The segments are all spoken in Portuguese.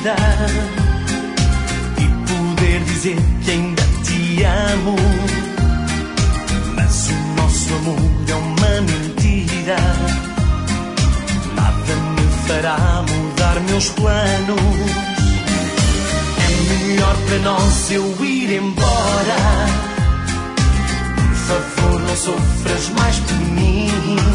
vida e poder dizer que ainda te amo. Mas o nosso amor é uma mentira, nada me fará mudar meus planos. É melhor para nós eu ir embora. Por favor, não sofras mais por mim.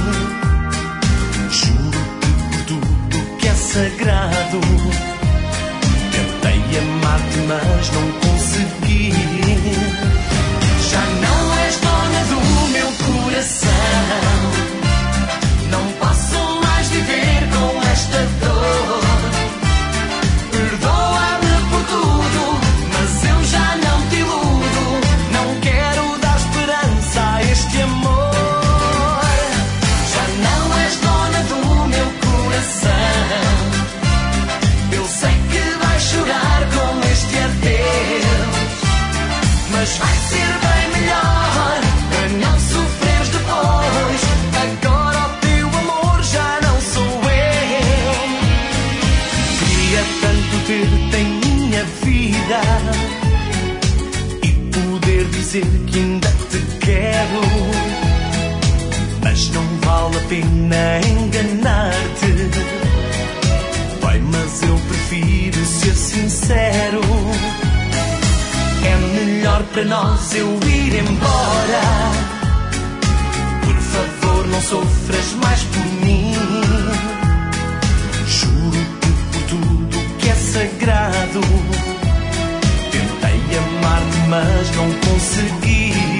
Juro-te por tudo que é sagrado. Tentei amar-te, mas não consegui. Já não és dona do meu coração. Não posso mais viver com esta dor. Perdoa-me por tudo, mas eu já não te iludo. Não quero dar esperança a este amor. Já não és dona do meu coração. Eu sei que vais chorar com este adeus, mas vai ser bem melhor para não sofreres depois. Agora o teu amor já não sou eu. Queria tanto ter-te em minha vida e poder dizer que ainda te quero, mas não vale a pena enganar-te. Bem, mas eu prefiro ser sincero. É melhor para nós eu ir embora. Por favor, não sofras mais por mim. Juro-te por tudo que é sagrado. Tentei amar-te, mas não consegui.